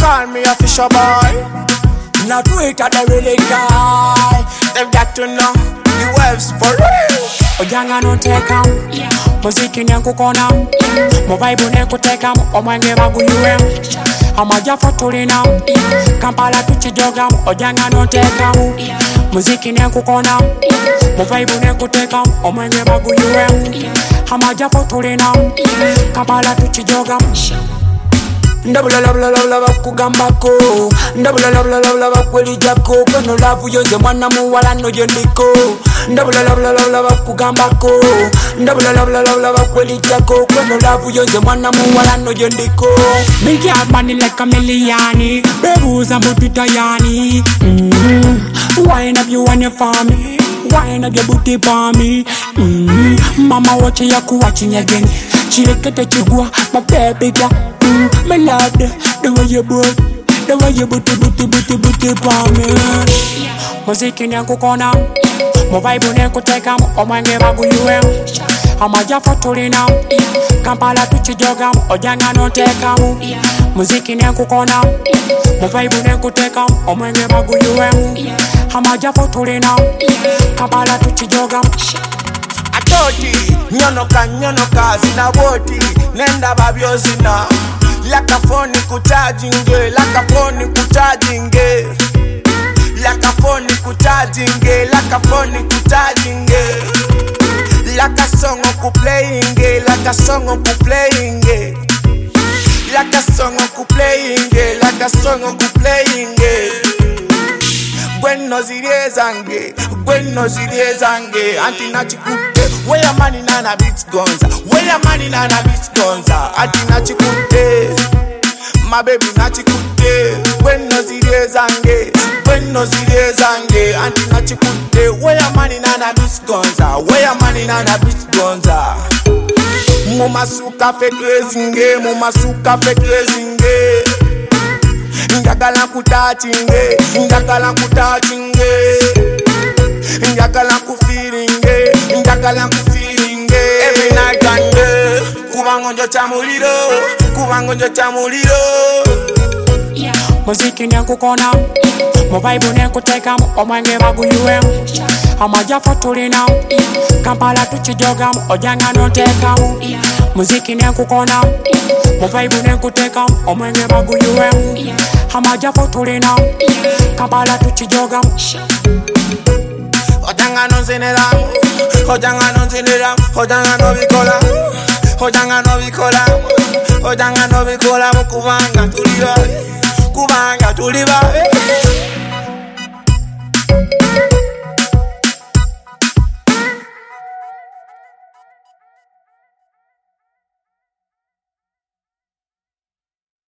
call me a fisher boy. Not Twitter, they really guy. They've got to know the waves for real. Ojanga no take am, muziki ni kukona, mo vibe ne kuteka, omwenge baguyuwe. Amaja fotulina, Kampala tuchijoga, ojanga no take am, muziki ni kukona, mo vibe ne kuteka, omwenge baguyuwe. Amaja fotulina, Kampala tuchijoga. Ndabula love kugambako, ndabula love kwelijako, kweno love yonze mwana muwala no yendiko. Ndabula love kugambako, ndabula love kwelijako, kweno love yonze mwana muwala no yendiko. Make your money like a million, bebuza mutita yani. Wind up you and your family, wind up your booty for me. Mama watch ya kuwatching again. Chilekete chigwa, my baby girl. My love, the way you boot, the way you booty for me. Muziki ni kukona, mo vibe ni kuteka, omwenge baguyuwe. Amaja fotulina, Kampala tuchijoga, ojanga no teka. Muziki ni kukona, mo vibe ni kuteka, omwenge baguyuwe. Amaja fotulina, Kampala tuchijoga. Atoti, nyonoka, zina boti, nenda babyo zina. Lakafoni kutajinge, lakafoni kutajinge. Lakafoni kutajinge, lakafoni kutajinge. Lakasongo kuplayinge, lakasongo kuplayinge. Lakasongo kuplayinge, lakasongo kuplayinge. Bueno ziliezange, bueno ziliezange. Anti nachikute, where your money nana beats gonza, where your money nana beats gonza. Anti nachikute, my baby nachikute. Bueno ziliezange, bueno ziliezange. Anti nachikute, where your money nana beats gonza, where your money nana beats gonza. Mumasuka fetwezinge, mumasuka fetwezinge. Njagala kutachinge, njagala kutachinge. Njagala kufiringe, njagala kufiringe. Every night and day, kubangonjo chamuliro, kubangonjo chamuliro. Muziki ni kukona, mo vibe ni kuteka, omwenge baguyuwe. Amaja fotulina, Kampala tuchijoga, ojanga no teka. Muziki ni kukona, mo vibe ni kuteka, omwenge baguyuwe. Amaja fotulina, Kampala tuchijoga. Ojanga no zinera, ojanga no zinera, ojanga no bikola, ojanga no bikola, ojanga no bikola. Kubanga tuliba, kubanga tuliba.